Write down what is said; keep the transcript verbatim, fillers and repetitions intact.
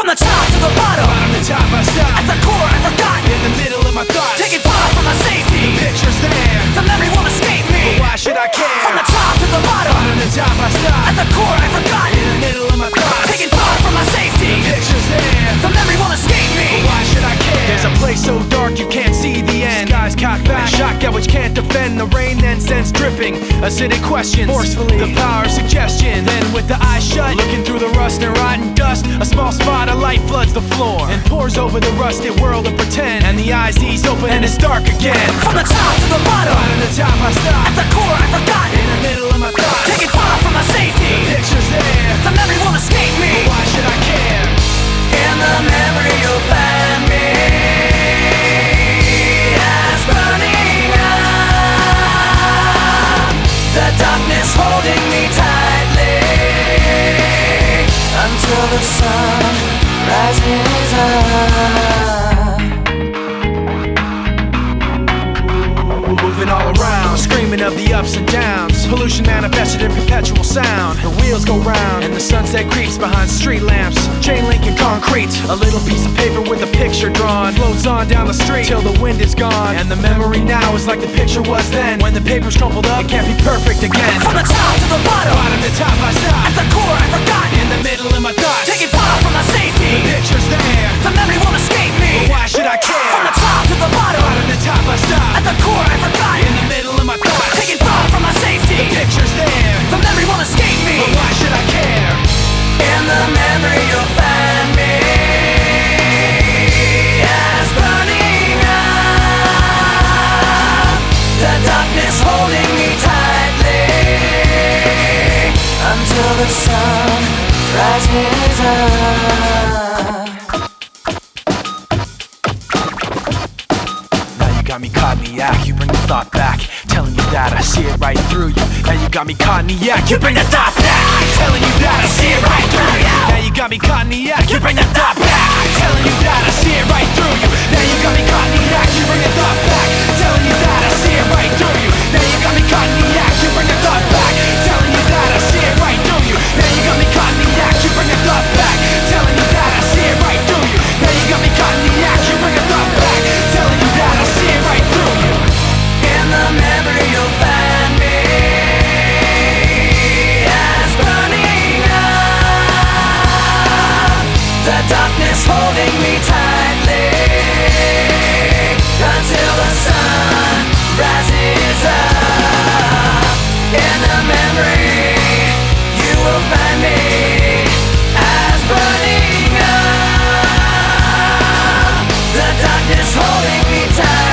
the top to the bottom, bottom to top I stop. at the core I forgot. In the middle of my thoughts, Taking far from my safety, the picture's there, the memory won't escape me. but why should I care? From the top to the bottom, bottom to top I stop. at the core I forgot. In the middle of my thoughts, Taking far from my safety, the picture's there, the memory won't escape me. but why should I care? There's a place so dark you can't see the end. Skies cocked back, shock at which can't defend. The rain then sends dripping, acidic questions forcefully, the power of suggestion. Then with the eyes shut, looking through the rust and rotten dust, a small spot of light floods the floor and pours over the rusted world of pretend. And the eyes ease open and it's dark again. From the top to the bottom, bottom to top I stop. at the core I forgot. In the middle of my thoughts, Taking far from my safety, the picture's there, the memory won't escape me. but why should I care? In the memory you'll find me as burning up, the darkness holding me tightly until the sun rises up. Moving all around, screaming of the ups and downs. Pollution manifested in perpetual sound. The wheels go round, and the sunset creeps behind street lamps. Chain link and concrete, a little piece of paper with a picture drawn floats on down the street till the wind is gone. And the memory now is like the picture was then. When the paper's crumpled up, it can't be perfect again. From the top to the bottom, bottom to top I stop. at the core I forgot. In the middle of my thoughts, Taking far from my safety, the picture's there, the memory won't escape me. but why should I care? From the top to the bottom, bottom to top I stop. at the core I forgot. In the middle of my thoughts, Taking far from my safety, the picture's there, the memory won't escape me. but why should I care? In the memory you'll find me as burning up, the darkness holding me tightly until the sun rises up. Now you got me caught in the act, you bring the thought back, telling you that I see it right through you. Now you got me caught in the act, you bring the thought back, telling you that I see it right through you. Now you got me caught in the act, you bring the thought back, telling you that I see it right through you. Now you got me caught in the act, you bring the thought back, telling you that I see it right through you. Now you got me caught in the act, you bring the thought back, telling you that I see it right through you. Now you got me caught in the act, you bring the thought back, telling you that I see it right through you. Now you got me caught in the act, you bring the thought back, telling you that I see it right through you. In the memory you'll find me as burning up, the darkness holding me tightly until the sun rises up. In the memory you will find me as burning up, the darkness holding me tight